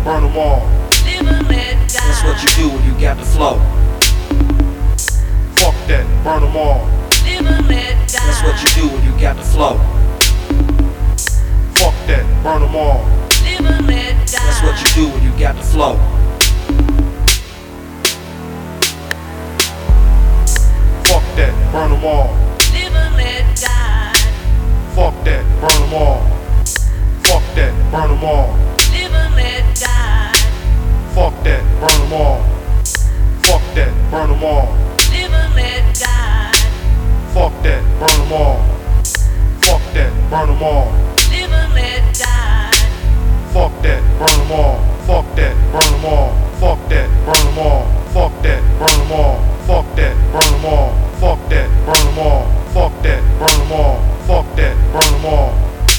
burn them all. Live and let die. That's what you do when you got the flow. Fuck that, burn them all. Live and let die. That's what you do when you got the flow. Fuck that, burn them all. Live and let die. That's what you do when you got the flow. Fuck that, burn them all. Live and let die. Fuck that, burn them all. Fuck that, burn them all. Live and let die. Fuck that, burn them all. Fuck that, burn them all. Live and let die. Fuck that, burn them all. Fuck that, burn them all. Live and let die. Fuck that, burn them all. Fuck that, burn them all. Fuck that, burn them all. Fuck that, burn them all. Fuck that, burn them all. Fuck that, burn them all. Fuck that, burn them all. Fuck that, burn them all.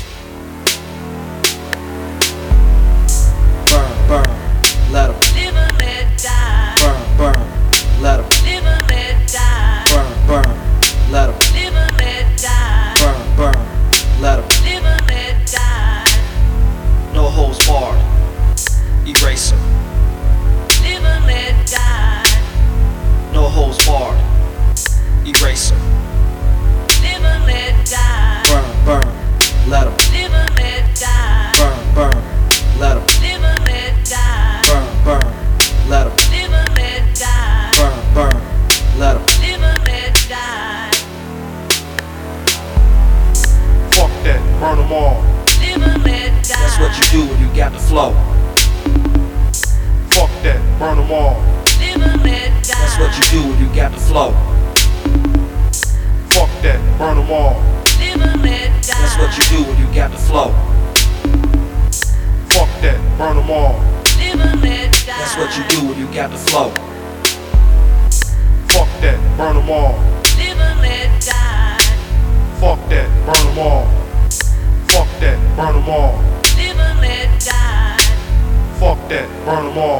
Burn, burn, let 'em. Live and let die. Burn, burn, let 'em. Live and let die. Burn, burn, let 'em. Live and let die. Burn, burn, let 'em. Live and let die. No holds barred. Eraser. Live and let die. No holds barred. Eraser. Live and let die. Burn, burn, let 'em. Live and let die. Burn, burn, let 'em. Live and let die. Burn, burn, let 'em. Live and let die. Burn, burn, let 'em. Live and let die. Fuck that, burn them all. Live and let die. That's what you do when you got the flow. Fuck that, burn them all. Live and let die. That's what you do when you got the flow. Fuck that, burn them all. Live and let die. That's what you do when you got the flow. Fuck that, burn them all. Live and let die. That's what you do when you got the flow. Fuck that, burn them all. Live and let die. Fuck that, burn them all. Fuck that, burn them all. Live and let die. Fuck that, burn them all.